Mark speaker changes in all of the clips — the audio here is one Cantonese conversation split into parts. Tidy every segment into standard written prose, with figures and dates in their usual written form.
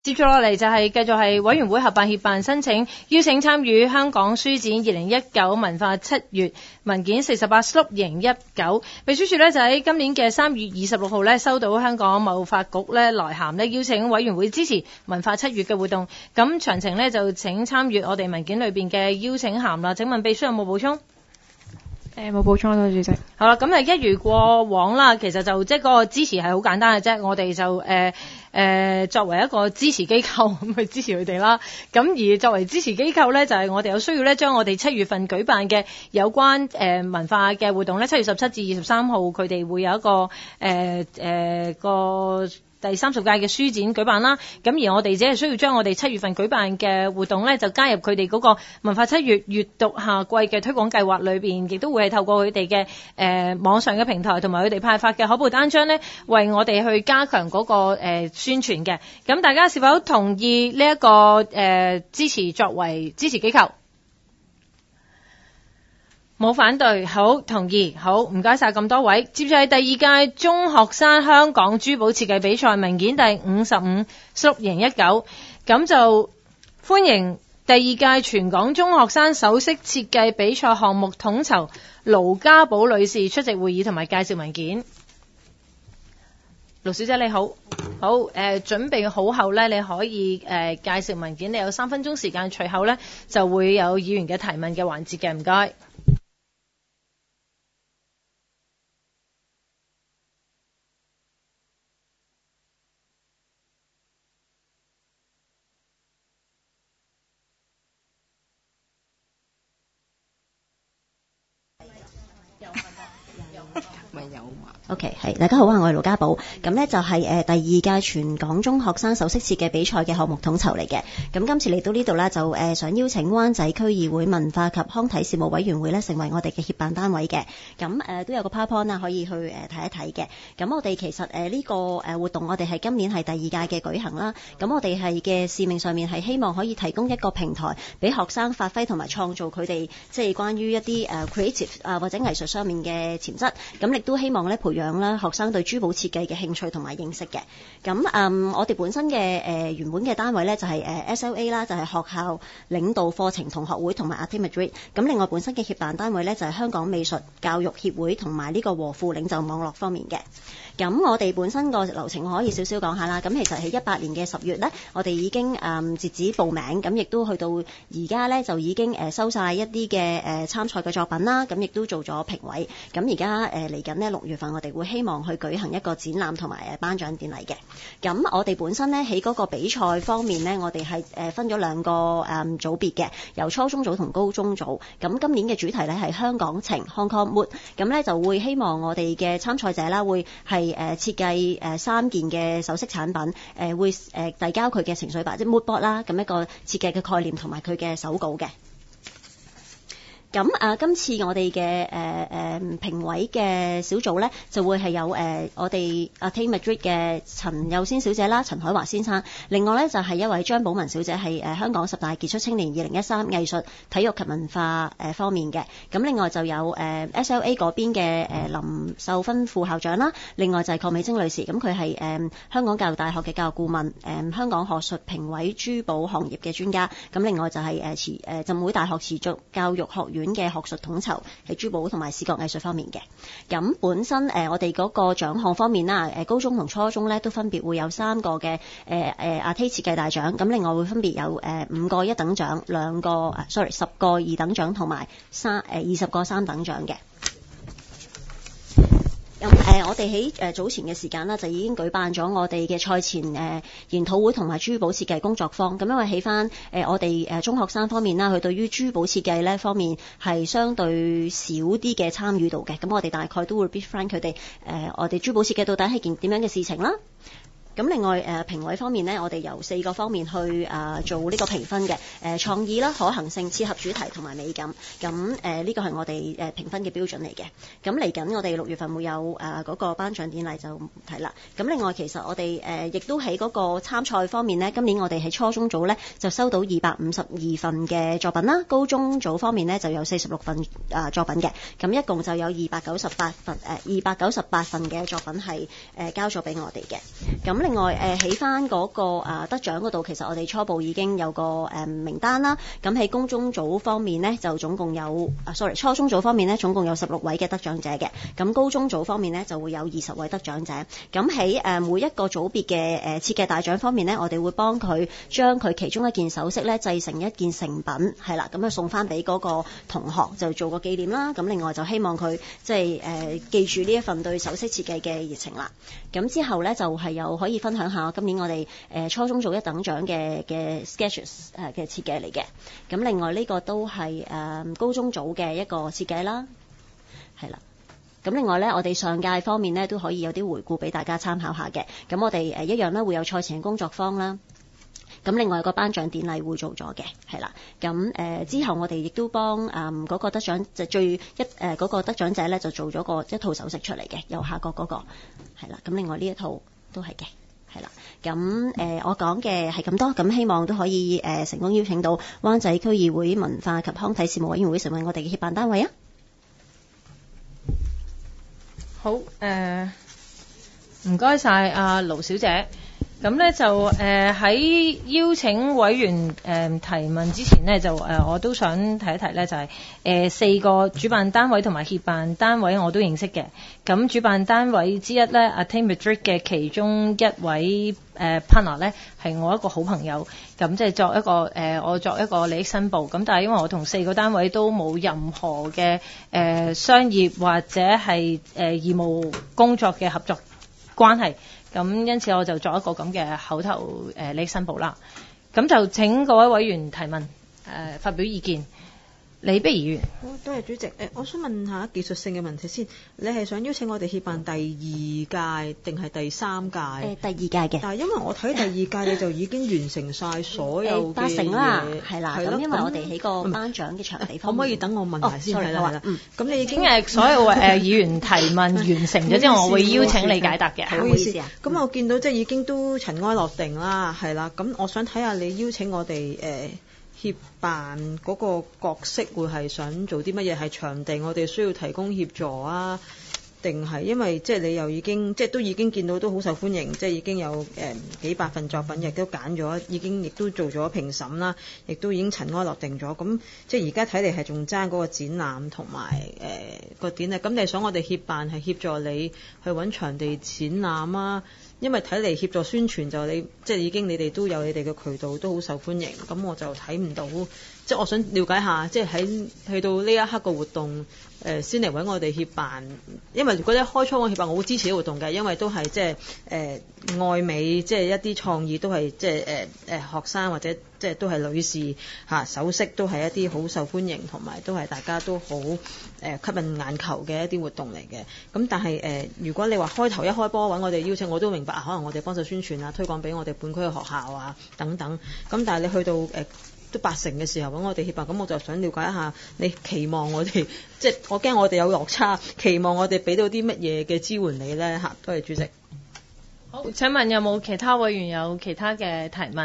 Speaker 1: 接住落嚟就係繼續係委員會合辦協辦申請，邀請參與香港書展2019文化7月文件48/2019。秘書處呢就喺今年嘅3月26號呢收到香港貿發局呢來函呢，邀請委員會支持文化7月嘅活動。咁詳情呢就請參閱我哋文件裏邊嘅邀請函啦。請問秘書有冇補充？
Speaker 2: 冇補充啦，主席。
Speaker 1: 好啦，咁一如過往啦，其實就即係嗰個支持係好簡單嘅啫，我哋就作為一個支持機構咁去支持佢哋啦。咁而作為支持機構咧，就係我哋有需要咧，將我哋7月份舉辦嘅有關文化嘅活動咧，7月17至23號佢哋會有一個第30屆嘅書展舉辦啦，咁而我哋只係需要將我哋7月份舉辦嘅活動咧，就加入佢哋嗰個文化7月閱讀夏季嘅推廣計劃裏邊，亦都會係透過佢哋嘅網上嘅平台同埋佢哋派發嘅海報單張咧，為我哋去加強嗰個宣傳嘅。咁大家是否同意呢一個支持作為支持機構？冇反對，好，同意，好，唔該晒咁多位。接住係第2屆中學生香港珠寶設計比賽文件第55/2019，咁就歡迎第2屆全港中學生首飾設計比賽項目統籌盧家寶女士出席會議同埋介紹文件。盧小姐你好，好，準備好後呢，你可以介紹文件，你有3分鐘時間，隨後呢就會有議員嘅提問嘅環節嘅，唔該。
Speaker 3: OK， 係大家好啊，我係盧家寶，咁呢就係第2屆全港中學生首飾設計比賽嘅項目統籌嚟嘅。咁今次嚟到呢度呢，就想邀請灣仔區議會文化及康體事務委員會呢成為我哋嘅協辦單位嘅。咁都有個 PowerPoint 可以去睇一睇嘅。咁我哋其實呢個活動我哋係今年係第2屆嘅舉行啦。咁我哋係嘅使命上面係希望可以提供一個平台俾學生發揮同埋創造佢哋即係關於一啲creative 或者藝術上面嘅潛質。咁亦都希望咧培養啦學生對珠寶設計嘅興趣同埋認識嘅。咁我哋本身嘅原本嘅單位咧就係SLA 啦，就係學校領導課程同學會同埋 Arte Madrid。咁另外本身嘅協辦單位咧就係香港美術教育協會同埋呢個和富領袖網絡方面嘅。咁我哋本身個流程可以少少講下啦。咁其實喺18年嘅10月咧，我哋已經截止報名，咁亦都去到而家咧就已經收晒一啲嘅參賽嘅作品啦。咁亦都做咗評委。咁而家嚟緊呢6月份，我哋會希望去舉行一個展覽同埋頒獎典禮嘅。咁我哋本身咧喺嗰個比賽方面咧，我哋係分咗2個組別嘅，由初中組同高中組。咁今年嘅主題咧係香港情 Hong Kong Mood。咁咧就會希望我哋嘅參賽者啦，會係設計3件嘅首飾產品，會遞交佢嘅情緒版即係 mood board 啦，咁一個設計嘅概念同埋佢嘅手稿嘅。咁今次我哋嘅評委嘅小組咧，就會係有我哋 Arte Madrid 嘅陳幼仙小姐啦、陳海華先生，另外咧就係一位張寶文小姐，係香港10大傑出青年2013藝術體育及文化方面嘅。咁另外就有SLA 嗰邊嘅林秀芬副校長啦，另外就係鄺美晶女士，咁佢係香港教育大學嘅教育顧問，香港學術評委珠寶行業嘅專家。咁另外就係浸會大學持續教育學院嘅學術統籌喺珠寶同埋視覺藝術方面嘅。咁本身我哋嗰個獎項方面啦，高中同初中咧都分別會有3個嘅Arte設計大獎，咁另外會分別有5個1等獎，10個2等獎同埋20個3等獎嘅。咁我哋喺早前嘅時間啦，就已經舉辦咗我哋嘅賽前研討會同埋珠寶設計工作坊。咁因為起翻我哋中學生方面啦，佢對於珠寶設計呢方面係相對少啲嘅參與度嘅。咁我哋大概都會 brief 翻佢哋我哋珠寶設計到底係件點樣嘅事情啦。咁另外評委方面呢，我哋由4個方面去做呢個評分嘅，創意啦、可行性、切合主題同埋美感。咁呢個係我哋評分嘅標準嚟嘅。咁嚟緊我哋6月份會有嗰個頒獎典禮就唔提啦。咁另外其實我哋亦都喺嗰個參賽方面呢，今年我哋喺初中組呢就收到252份嘅作品啦，高中組方面呢就有46份作品嘅。咁一共就有298份嘅作品係交咗俾我哋嘅。咁另外起翻嗰個得獎嗰度，其實我哋初步已經有個名單啦。咁喺公中組方面呢，就總共有初中組方面呢，總共有16位嘅得獎者嘅。咁高中組方面呢，就會有20位得獎者。咁喺每一個組別嘅設計大獎方面呢，我哋會幫佢將佢其中一件首飾咧製成一件成品，係啦，咁送翻俾嗰個同學就做個紀念啦。咁另外就希望佢即係記住呢一份對首飾設計嘅熱情啦。咁之後咧就係又可以分享下今年我哋初中組一等獎嘅 sketches 嘅設計嚟嘅。咁另外呢個都係高中組嘅一個設計啦，係啦。咁另外咧，我哋上屆方面咧都可以有啲回顧俾大家參考下嘅。咁我哋一樣咧會有賽前工作坊啦。咁另外個頒獎典禮會做咗嘅，係啦。咁之後我哋亦都幫嗰個得獎就嗰個得獎者咧就做咗一套首飾出嚟嘅，右下角嗰個係啦。咁另外呢一套都係嘅，係啦。咁我講嘅係咁多，咁希望都可以成功邀請到灣仔區議會文化及康體事務委員會成為我哋嘅協辦單位啊！
Speaker 1: 好，唔該晒阿盧小姐。咁咧就喺邀請委員提問之前呢，就我都想提一提咧，就係4個主辦單位同埋協辦單位我都認識嘅。咁主辦單位之一咧，Attain Madrid 嘅其中一位partner 咧係我一個好朋友。咁即係作一個我作一個利益申報。咁但係因為我同4個單位都冇任何嘅商業或者係義務工作嘅合作關係。咁因此我就作一個咁嘅口頭利益申報啦。咁就請各位委員提問，發表意見。李碧儀議員，
Speaker 4: 好，多謝主席。我想問下技術性嘅問題先。你係想邀請我哋協辦第2屆定係第3屆？
Speaker 3: 第2屆嘅。
Speaker 4: 但係因為我睇第2屆你就已經完成晒所有嘅
Speaker 3: 8成啦，係啦。
Speaker 4: 咁
Speaker 3: 因為我哋喺個頒獎嘅場地方面，
Speaker 4: 可唔可以等我問埋先？係啦。咁你已經
Speaker 1: 所有議員提問完成咗之後，我會邀請你解答嘅。
Speaker 3: 唔好意思啊。
Speaker 4: 咁我見到即係已經都塵埃落定啦，係啦。咁我想睇下你邀請我哋協辦嗰個角色會係想做啲乜嘢？係場地我哋需要提供協助啊，定係因為即係你又已經即係都已經見到都好受歡迎，即係已經有幾百份作品，亦都揀咗，亦都做咗評審啦，亦都已經塵埃落定咗。咁即係而家睇嚟係仲爭嗰個展覽同埋個典禮。咁你係想我哋協辦係協助你去揾場地展覽啊？因為睇嚟協助宣傳就你即係已經你哋都有你哋嘅渠道都好受歡迎，咁我就睇唔到，即係我想了解下，即係喺去到呢一刻個活動先嚟揾我哋協辦。因為如果一開初我協辦，我好支持呢個活動嘅，因為都係即係愛美，即係一啲創意都係即係學生或者即係都係女士首飾都係一啲好受歡迎同埋都係大家都好吸引眼球嘅一啲活動嚟嘅。咁但係如果你話開頭一開波揾我哋邀請，我都明白可能我哋幫手宣傳啊、推廣俾我哋本區嘅學校啊等等。咁但係你去到都8成嘅時候揾我哋協辦，咁我就想了解一下你期望我哋，即係我驚我哋有落差，期望我哋俾到啲乜嘢嘅支援你呢？多謝主席。
Speaker 1: 好，請問有冇其他委員有其他嘅提問？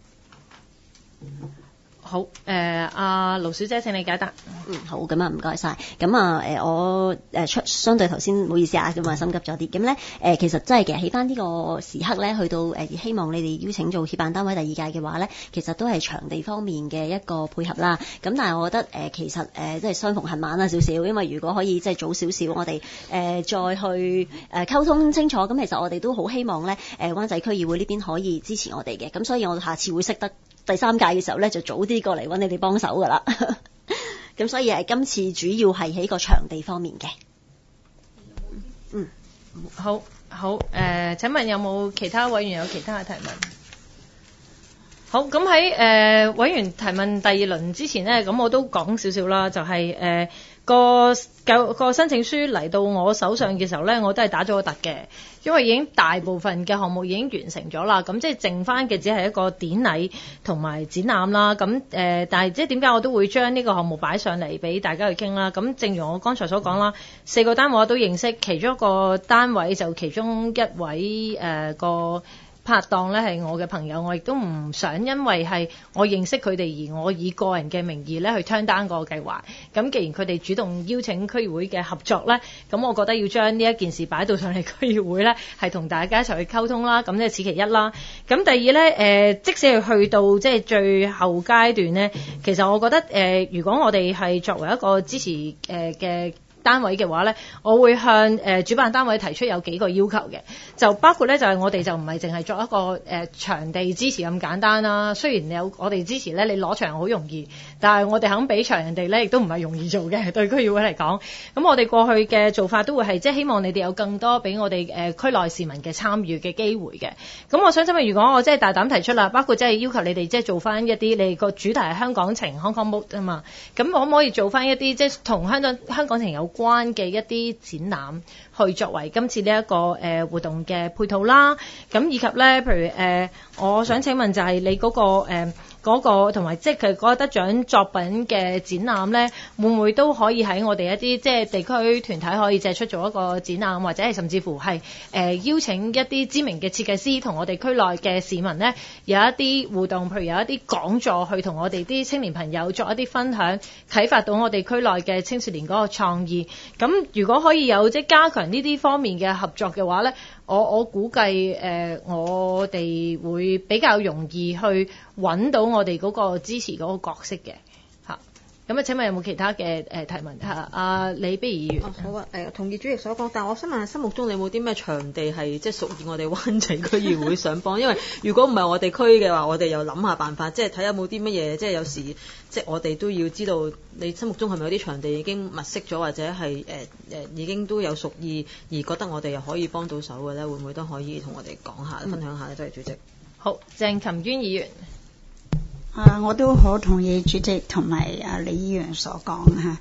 Speaker 1: 好，阿盧小姐請你解答。
Speaker 3: 好，咁啊唔該晒。咁啊我相對頭先唔好意思啊，咁啊心急咗啲。咁咧其實真係嘅，喺翻呢個時刻咧，去到希望你哋邀請做協辦單位第2屆嘅話咧，其實都係場地方面嘅一個配合啦。咁但係我覺得其實即係相逢恨晚啦少少，因為如果可以即係早少少，我哋再去溝通清楚，咁其實我哋都好希望咧灣仔區議會呢邊可以支持我哋嘅。咁所以我下次會識得第3屆嘅時候咧，就早啲過嚟揾你哋幫手噶啦。咁所以今次主要係喺個場地方面嘅。
Speaker 1: 好，請問有冇其他委員有其他嘅提問？好，咁喺委員提問第2輪之前呢，咁我都講少少啦，就係個申請書嚟到我手上嘅時候呢，我都係打咗個突嘅，因為已經大部分嘅項目已經完成咗啦，咁即係剩翻嘅只係一個典禮同埋展覽啦。咁但係即係點解我都會將呢個項目擺上嚟俾大家去傾啦？咁正如我剛才所講啦，4個單位我都認識，其中一個單位就其中一位個拍檔咧係我嘅朋友，我亦都唔想因為係我認識佢哋而我以個人嘅名義咧去turn down個計劃。咁既然佢哋主動邀請區議會嘅合作咧，咁我覺得要將呢一件事擺到上嚟區議會咧，係同大家一齊去溝通啦。咁即係此其一啦。咁第二咧，即使係去到即係最後階段咧，其實我覺得如果我哋係作為一個支持嘅單位嘅話咧，我會向主辦單位提出有幾個要求嘅，就包括咧就係我哋就唔係淨係作一個場地支持咁簡單啦。雖然有我哋支持咧，你攞場好容易，但係我哋肯俾場人哋咧，亦都唔係容易做嘅。對區議會嚟講，咁我哋過去嘅做法都會係即係希望你哋有更多俾我哋區內市民嘅參與嘅機會嘅。咁我想請問，如果我即係大膽提出啦，包括即係要求你哋即係做翻一啲你個主題係香港情 Hong Kong Mood 啊嘛，咁可唔可以做翻一啲即係同香港情有關嘅一啲展覽，去作為今次呢一個活動嘅配套啦？咁以及咧，譬如我想請問就係你嗰個同埋即係佢嗰個得獎作品嘅展覽咧，會唔會都可以喺我哋一啲即係地區團體可以借出做一個展覽，或者係甚至乎係邀請一啲知名嘅設計師同我哋區內嘅市民咧有一啲互動，譬如有一啲講座去同我哋啲青年朋友作一啲分享，啟發到我哋區內嘅青少年嗰個創意。咁如果可以有即係加強呢啲方面嘅合作嘅話咧，我估計我哋會比較容易去揾到我哋嗰個支持嗰個角色嘅嚇。咁啊，請問有冇其他嘅提問嚇？阿李碧儀議員。
Speaker 4: 好啊，同意主席所講，但係我想問下，心目中你有冇啲咩場地係即係屬於我哋灣仔區議會想幫？因為如果唔係我哋區嘅話，我哋又諗下辦法，即係睇有冇啲乜嘢，即係有時即係我哋都要知道你心目中係咪有啲場地已經物色咗，或者係已經都有屬意，而覺得我哋又可以幫到手嘅咧，會唔會都可以同我哋講下、分享下咧？多謝主席。
Speaker 1: 好，鄭琴娟議員。
Speaker 5: 我都好同意主席同埋李議員所講嚇。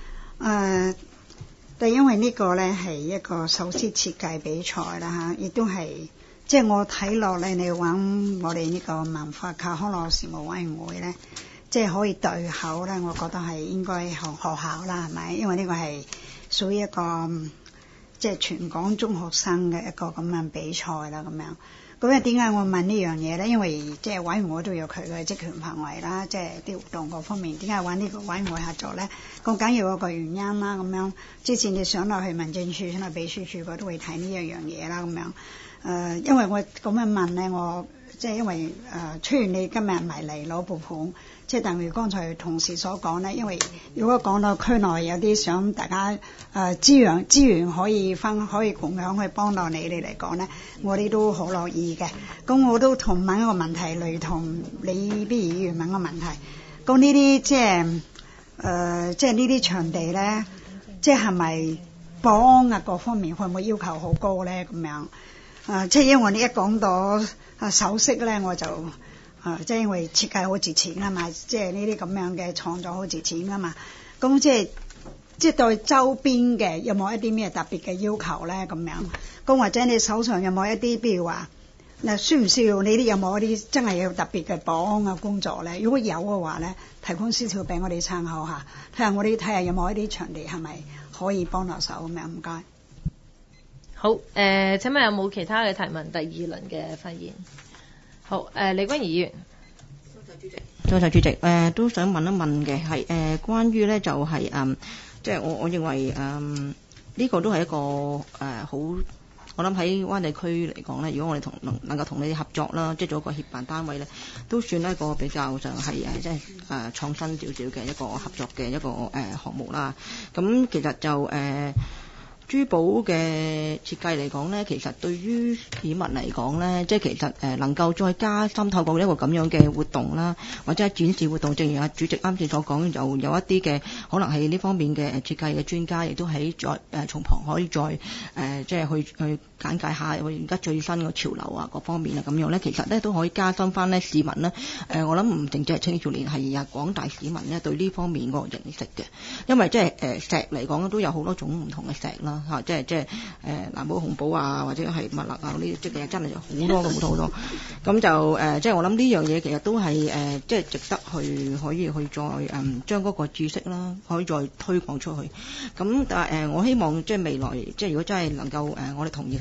Speaker 5: 但因為呢個咧係一個首飾設計比賽啦嚇，亦都係即係我睇落咧，你揾我哋呢個文化及康樂事務委員會咧，即係可以對口咧，我覺得係應該學校啦，係咪？因為呢個係屬於一個即係全港中學生嘅一個咁樣比賽啦，咁樣。咁啊，點解我問呢樣嘢咧？因為即係委員會都有佢嘅職權範圍啦，即係啲活動各方面，點解揾呢個委員會合作咧？咁緊要有個原因啦，咁樣之前你上落去民政處、上落秘書處，我都會睇呢一樣嘢啦，咁樣。因為我咁樣問咧，我即係因為雖然你今日唔係嚟攞撥款，即係但如剛才同事所講咧，因為如果講到區內有啲想大家資源可以共享，去幫到你哋嚟講咧，我哋都好樂意嘅。咁我都同問一個問題，類同你啲議員問個問題。咁呢啲即係呢啲場地咧，即係咪保安啊各方面會唔會要求好高咧？咁樣即係因為你一講到首飾咧，我就即係因為設計好值錢啊嘛，即係呢啲咁樣嘅創作好值錢啊嘛。咁即係對周邊嘅有冇一啲咩特別嘅要求咧？咁樣咁或者你手上有冇一啲，譬如話嗱，需唔需要你啲有冇一啲真係有特別嘅保安嘅工作咧？如果有嘅話咧，提供資料俾我哋參考下，睇下我哋睇下有冇一啲場地係咪可以幫到手咁樣。唔該。
Speaker 1: 好，請問有冇其他嘅提問？第二輪嘅發言。好，李君儀議員。
Speaker 6: 多謝主席。都想問一問嘅係關於咧就係即係我認為呢個都係一個好，我諗喺灣仔區嚟講咧，如果我哋能夠同你哋合作啦，即係做一個協辦單位咧，都算一個比較上係即係創新少少嘅一個合作嘅一個項目啦。咁其實就珠寶嘅設計嚟講呢，其實對於市民嚟講呢，即係其實能夠再加深透過一個咁樣嘅活動啦，或者係展示活動，正如阿主席啱先所講，就有一啲嘅可能係呢方面嘅設計嘅專家，亦都喺再從旁可以再即係去簡介下而家最新嘅潮流啊各方面啊咁樣呢，其實呢都可以加深翻呢市民呢。我諗唔淨止係青少年，係廣大市民呢對呢方面個認識嘅，因為即係石嚟講都有好多種唔同嘅石啦。即係藍寶紅寶啊，或者係蜜蠟啊，呢啲即係真係好多好多。咁就即係我諗呢樣嘢其實都係即係值得可以去再將嗰個知識啦，可以再推廣出去。咁但係我希望即係未來即係如果真係能夠我哋同意同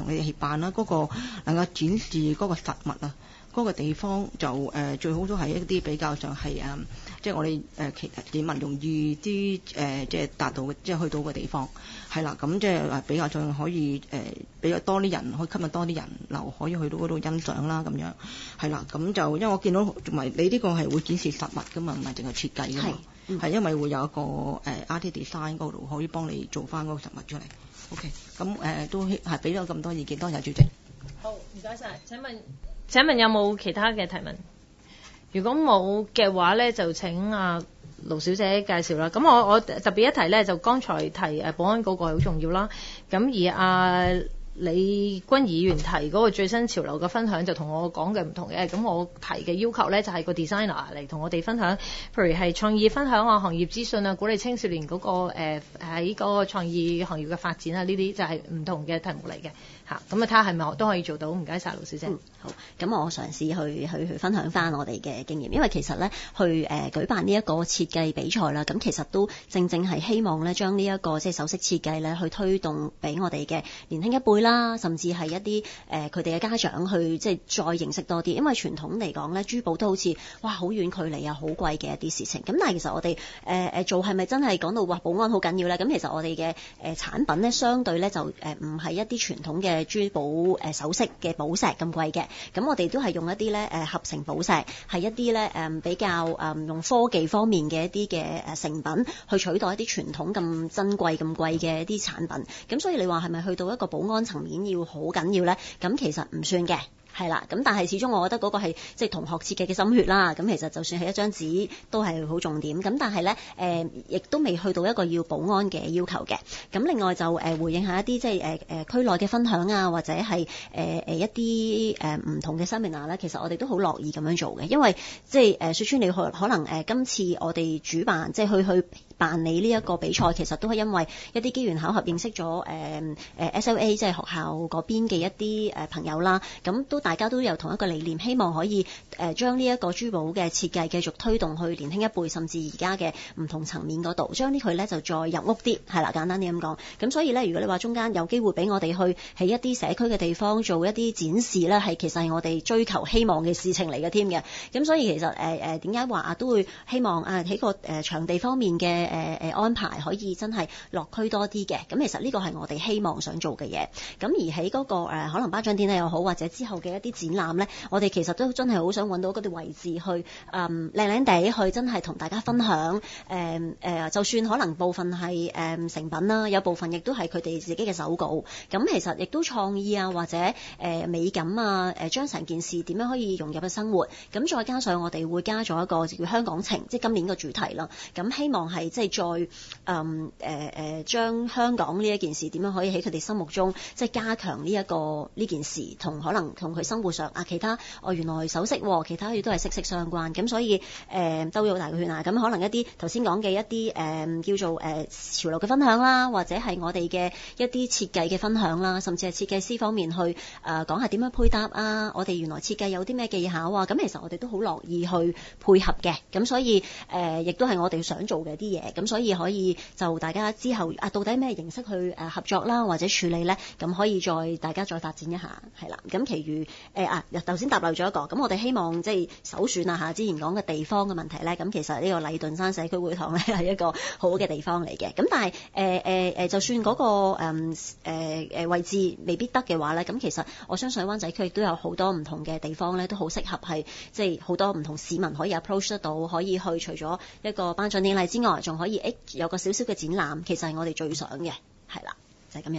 Speaker 6: 同你哋協辦啦，嗰個能夠展示嗰個實物啊。嗰個地方就最好都係一啲比較上係即係我哋其市民容易啲即係達到嘅，即係去到嘅地方係啦。咁即係比較上可以比較多啲人，可以吸引多啲人流，可以去到嗰度欣賞啦咁樣係啦。咁就因為我見到同埋你呢個係會展示實物噶嘛，唔係淨係設計噶嘛，係因為會有一個art design 嗰度可以幫你做翻嗰個實物出嚟。OK， 咁都係俾咗咁多意見，多謝主席。
Speaker 1: 好，唔該晒。請問有冇其他嘅提問？如果冇嘅話咧，就請盧小姐介紹啦。咁我特別一提咧，就剛才提保安嗰個係好重要啦。咁而李君議員提嗰個最新潮流嘅分享就同我講嘅唔同嘅。咁我提嘅要求咧就係個 designer 嚟同我哋分享，譬如係創意分享啊、行業資訊啊、鼓勵青少年嗰個喺嗰個創意行業嘅發展啊，呢啲就係唔同嘅題目嚟嘅。咁睇下係咪我都可以做到？唔該晒盧小姐。
Speaker 3: 好，咁我嘗試去分享翻我哋嘅經驗，因為其實咧去舉辦呢一個設計比賽啦，咁其實都正係希望咧將呢一個即係首飾設計咧去推動俾我哋嘅年輕一輩啦，甚至係一啲佢哋嘅家長去即係再認識多啲，因為傳統嚟講咧珠寶都好似哇好遠距離啊，好貴嘅一啲事情。咁但係其實我哋做係咪真係講到話保安好緊要咧？咁其實我哋嘅產品咧相對咧就唔係一啲傳統嘅珠寶首飾嘅寶石咁貴嘅，咁我哋都係用一啲咧合成寶石，係一啲咧比較用科技方面嘅一啲嘅成品去取代一啲傳統咁珍貴咁貴嘅一啲產品。咁所以你話係咪去到一個保安層面要好緊要咧？咁其實唔算嘅。係啦，咁但係始終我覺得嗰個係即係同學設計嘅心血啦。咁其實就算係一張紙都係好重點。咁但係咧亦都未去到一個要保安嘅要求嘅。咁另外就回應下一啲即係區內嘅分享啊，或者係一啲唔同嘅 seminar 咧，其實我哋都好樂意咁樣做嘅，因為即係説穿你可能今次我哋主辦即係去辦理呢一個比賽，其實都係因為一啲機緣巧合認識咗SLA 即係學校嗰邊嘅一啲朋友啦，咁都大家都有同一個理念，希望可以將呢一個珠寶嘅設計繼續推動去年輕一輩，甚至而家嘅唔同層面嗰度，將呢佢咧就再入屋啲，係啦，簡單啲咁講。咁所以咧，如果你話中間有機會俾我哋去喺一啲社區嘅地方做一啲展示咧，其實係我哋追求希望嘅事情嚟嘅添嘅。咁所以其實點解話都會希望喺個場地方面嘅安排可以真係落區多啲嘅。咁其實呢個係我哋希望想做嘅嘢。咁而喺嗰個可能頒獎典禮又好，或者之後嘅一啲展覽咧，我哋其實都真係好想揾到嗰啲位置去靚靚地去真係同大家分享。就算可能部分係成品啦，有部分亦都係佢哋自己嘅手稿。咁其實亦都創意啊，或者美感啊，將成件事點樣可以融入嘅生活。咁再加上我哋會加咗一個叫香港情，即係今年個主題啦。咁希望係即係再將香港呢一件事點樣可以喺佢哋心目中即係加強呢件事，同可能同佢生活上其他原來首飾其他嘢都係息息相關。咁所以兜咗好大個圈啊。咁可能一啲頭先講嘅一啲叫做潮流嘅分享啦，或者係我哋嘅一啲設計嘅分享啦，甚至係設計師方面去講下點樣配搭啊，我哋原來設計有啲咩技巧啊。咁其實我哋都好樂意去配合嘅。咁所以亦都係我哋想做嘅啲嘢。咁所以可以就大家之後到底咩形式去合作啦，或者處理咧，咁可以大家再發展一下，係啦。咁其餘頭先答漏咗一個，咁我哋希望即係首選之前講嘅地方嘅問題咧，咁其實呢個禮頓山社區會堂咧係一個好嘅地方嚟嘅。咁但係就算嗰個位置未必得嘅話咧，咁其實我相信灣仔區亦都有好多唔同嘅地方咧，都好適合係即係好多唔同市民可以 approach 得到，可以去除咗一個頒獎典禮之外，仲可以有個少少嘅展覽，其實係我哋最想嘅，係啦，就係咁樣。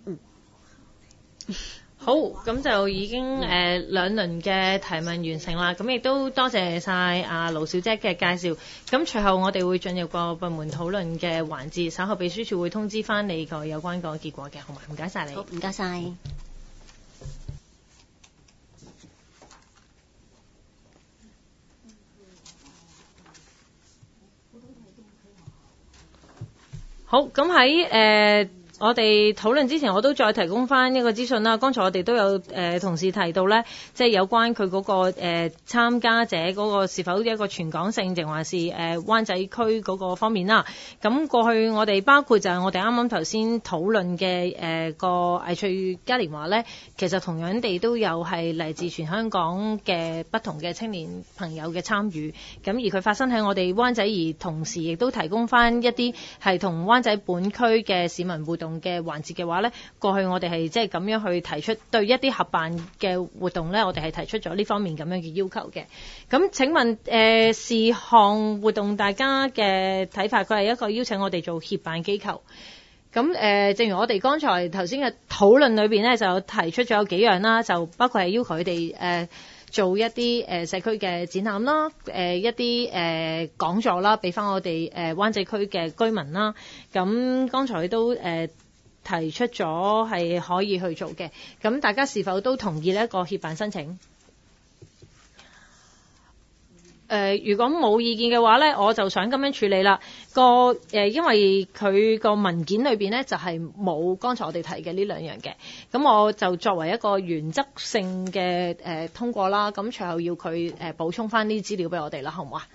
Speaker 1: 好，咁就已經兩輪嘅提問完成啦。咁亦都多謝晒盧小姐嘅介紹。咁隨後我哋會進入個部門討論嘅環節，稍後秘書處會通知翻你個有關個結果嘅，好嘛？唔該晒你。
Speaker 3: 好，唔該晒。
Speaker 1: 好，咁喺我哋討論之前，我都再提供翻一個資訊啦。剛才我哋都有同事提到咧，即係有關佢嗰個參加者嗰個是否一個全港性，定還是灣仔區嗰個方面啦。咁過去我哋包括就係我哋啱啱頭先討論嘅個藝趣嘉年華咧，其實同樣地都有係嚟自全香港嘅不同嘅青年朋友嘅參與。咁而佢發生喺我哋灣仔，而同時亦都提供翻一啲係同灣仔本區嘅市民互動嘅環節嘅話咧，過去我哋係即係咁樣去提出對一啲合辦嘅活動咧，我哋係提出咗呢方面咁樣嘅要求嘅。咁請問事項活動大家嘅睇法，佢係一個邀請我哋做協辦機構。咁正如我哋剛才頭先嘅討論裏邊咧，就提出咗有幾樣啦，就包括係要求佢哋做一啲社區嘅展覽啦，一啲講座啦，俾翻我哋灣仔區嘅居民啦。咁剛才都提出咗係可以去做嘅。咁大家是否都同意呢一個協辦申請？如果冇意見嘅話咧，我就想咁樣處理啦。因為佢個文件裏邊咧就係冇剛才我哋提嘅呢兩樣嘅，咁我就作為一個原則性嘅通過啦。咁隨後要佢補充翻呢啲資料俾我哋啦，好唔好啊？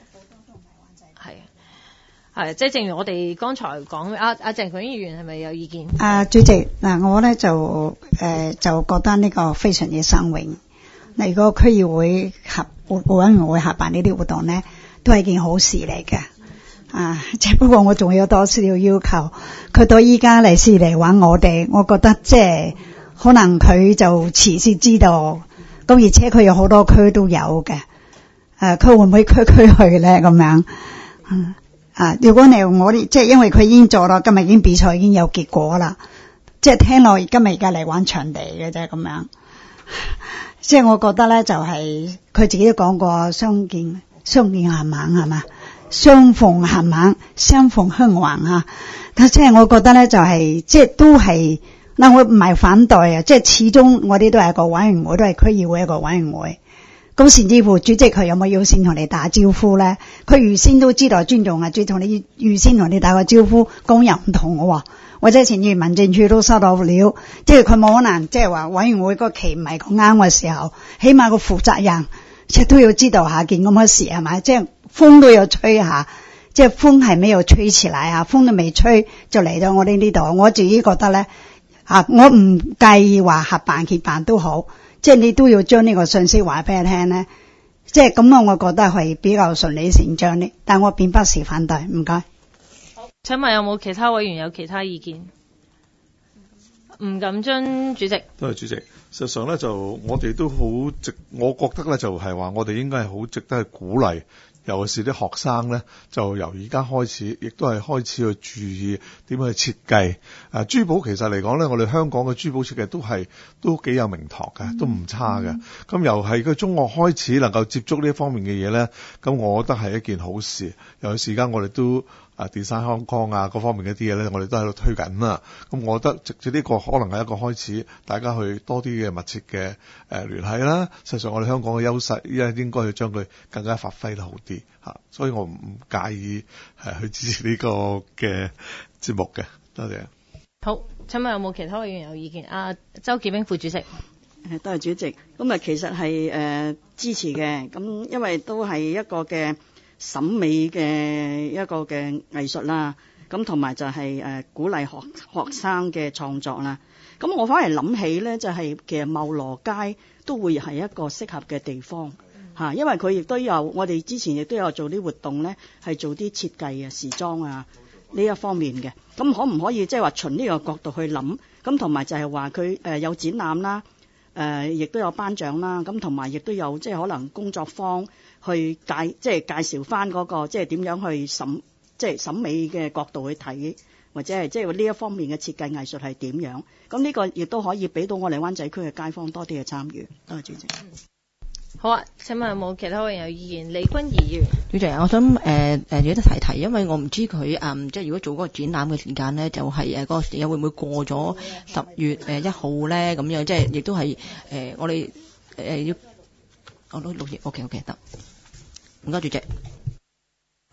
Speaker 1: 係，即係正如我哋剛才講，阿鄭強議員係咪有意見？
Speaker 5: 主席嗱，我咧就覺得呢個非常之生榮。嗱，如果區議會委員會合辦呢啲活動咧，都係件好事嚟嘅。只不過我仲有多少要求，佢到依家嚟試嚟揾我哋，我覺得即係可能佢就遲先知道，咁而且佢有好多區都有嘅。佢會唔會區區去咧咁樣？如果你我哋即係因為佢已經做啦，今日已經比賽已經有結果啦，即係聽落今日而家嚟玩場地嘅啫咁樣。即係我覺得咧，就係佢自己都講過，相見恨晚係嘛，相逢恨晚，相逢恨晚啊。但即係我覺得咧，就係即係都係嗱，我唔係反對啊，即係始終我哋都係一個委員會，都係區議會一個委員會。咁甚至乎主席佢有冇要先同你打招呼咧？佢預先都知道尊重啊，最同你預先同你打個招呼，咁又唔同嘅喎。或者前月民政處都收到料，即係佢冇可能即係話委員會個期唔係咁啱嘅時候，起碼個負責人即係都要知道下件咁嘅事係咪？即係風都要吹下，即係風係沒有吹起來啊，風都未吹就嚟到我哋呢度。我自己覺得咧我唔介意話合辦協辦都好，即係你都要將呢個信息話俾佢聽咧，即係咁樣我覺得係比較順理成章啲，但我並不是反對，唔該。
Speaker 1: 請問有冇其他委員有其他意見？吳錦津主席。
Speaker 7: 多謝主席。實際上咧，就我哋都好我覺得咧就係話，我哋應該係好值得去鼓勵，尤其是啲學生咧，就由而家開始，亦都係開始去注意點樣去設計。珠寶其實嚟講咧，我哋香港嘅珠寶設計都幾有名堂嘅，都唔差嘅。咁由係個中學開始能夠接觸呢一方面嘅嘢咧，咁我覺得係一件好事。尤其是而家我哋都Design Hong Kong 各方面嘅啲嘢咧，我哋都喺度推緊啦。咁我覺得直接呢個可能係一個開始，大家去多啲嘅密切嘅聯繫啦。實際上我哋香港嘅優勢，應該去將佢更加發揮得好啲嚇。所以我唔介意去支持呢個嘅節目嘅。多謝。
Speaker 1: 好，請問有冇其他委員有意見？周潔冰副主席。
Speaker 6: 多謝主席。咁其實係支持嘅。咁因為都係一個嘅審美嘅一個嘅藝術啦，咁同埋就係鼓勵學生嘅創作啦。咁我反而諗起咧，就係其實茂羅街都會係一個適合嘅地方嚇，因為佢亦都有我哋之前亦都有做啲活動咧，係做啲設計啊、時裝啊呢一方面嘅。咁可唔可以即係話從呢個角度去諗？咁同埋就係話佢有展覽啦，亦都有頒獎啦，咁同埋亦都有即係可能工作坊。去即係介紹翻嗰個即係點樣去審美嘅角度去睇，或者係即係呢一方面嘅設計藝術係點樣？咁呢個亦都可以俾到我哋灣仔區嘅街坊多啲嘅參與。多謝主席。
Speaker 1: 好啊，請問有冇其他人有意見？李君儀議員。
Speaker 6: 主席，我想有得提，因為我唔知佢即係如果做嗰個展覽嘅時間咧，就係嗰個時間會唔會過咗10月1號咧？咁樣即係亦都係我哋要我都6月 OK 得。唔該，主席。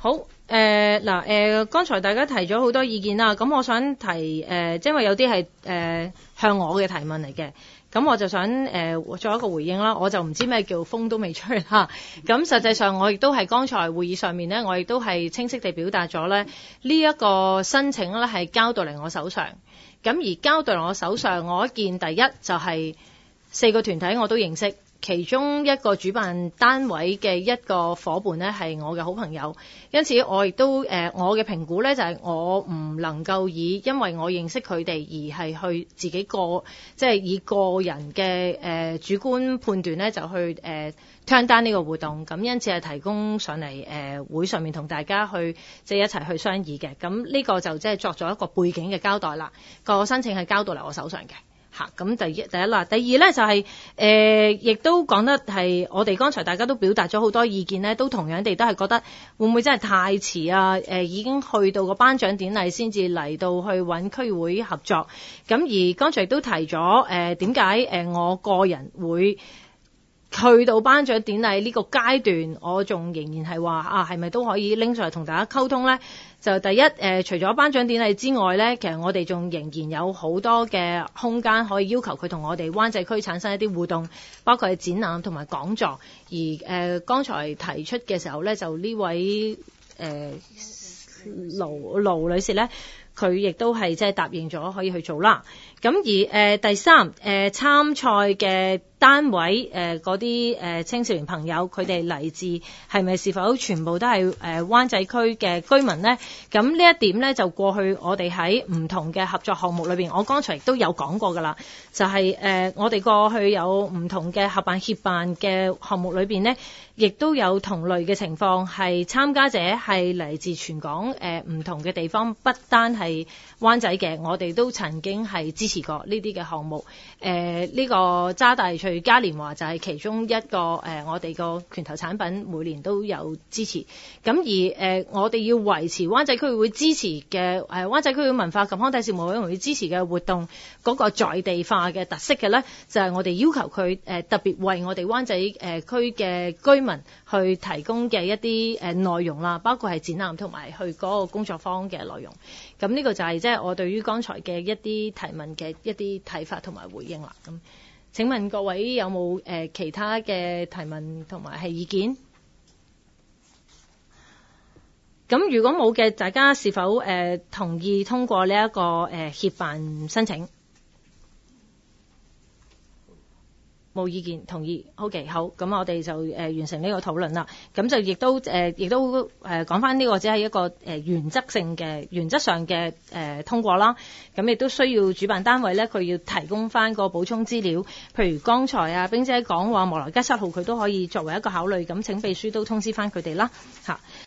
Speaker 1: 好，剛才大家提咗好多意見啦，咁我想提因為有啲係向我嘅提問嚟嘅，咁我就想作一個回應啦。我就唔知咩叫風都未吹啦。咁實際上我亦都係剛才會議上面咧，我亦都係清晰地表達咗咧，呢一個申請咧係交到嚟我手上。咁而交到嚟我手上，我一見第一就係4個團體我都認識。其中一個主辦單位嘅一個夥伴呢係我嘅好朋友，因此我亦都我嘅評估呢就係我唔能夠因為我認識佢哋而係去自己即係以個人嘅主觀判斷呢就去turn down呢個活動，咁因此係提供上嚟會上面同大家去即係一齊去商議嘅，咁呢個就即係作咗一個背景嘅交代啦。個申請係交到嚟我手上嘅。咁第一啦，第二咧就係亦都講得係我哋剛才大家都表達咗好多意見咧，都同樣地都係覺得會唔會真係太遲啊？已經去到個頒獎典禮先至嚟到去揾區議會合作。咁而剛才亦都提咗點解我個人會去到頒獎典禮呢個階段，我仲仍然係話係咪都可以拎上嚟同大家溝通咧？就第一除咗頒獎典禮之外咧，其實我哋仲仍然有好多嘅空間可以要求佢同我哋灣仔區產生一啲互動，包括係展覽同埋講座。而剛才提出嘅時候咧，就呢位盧女士咧，佢亦都係即係答應咗可以去做啦。咁而第三參賽嘅單位嗰啲青少年朋友，佢哋嚟自係咪是否全部都係灣仔區嘅居民呢？咁呢一點呢，就過去我哋喺唔同嘅合作項目裏邊，我剛才亦都有講過㗎啦。就係我哋過去有唔同嘅合辦協辦嘅項目裏邊呢，亦都有同類嘅情況，係參加者係嚟自全港唔同嘅地方，不單係灣仔嘅，我哋都曾經係支持過呢啲嘅項目。呢個渣大翠嘉年華就係其中一個我哋個拳頭產品每年都有支持。咁而我哋要維持灣仔區議會支持嘅灣仔區議會文化及康體事務委員會支持嘅活動嗰個在地化嘅特色嘅咧，就係我哋要求佢特別為我哋灣仔區嘅居民去提供嘅一啲內容啦，包括係展覽同埋去嗰個工作坊嘅內容。咁呢個就係即係我對於剛才嘅一啲提問嘅一啲睇法同埋回應啦。咁請問各位有冇其他嘅提問同埋係意見？咁如果冇嘅，大家是否同意通過呢一個協辦申請？冇意見，同意。OK， 好，咁我哋就完成呢個討論啦。咁就亦都講翻呢個只係一個原則上嘅通過啦。咁亦都需要主辦單位咧，佢要提供翻個補充資料，譬如剛才冰姐講話莫萊街7號，佢都可以作為一個考慮。咁請秘書都通知翻佢哋啦。嚇。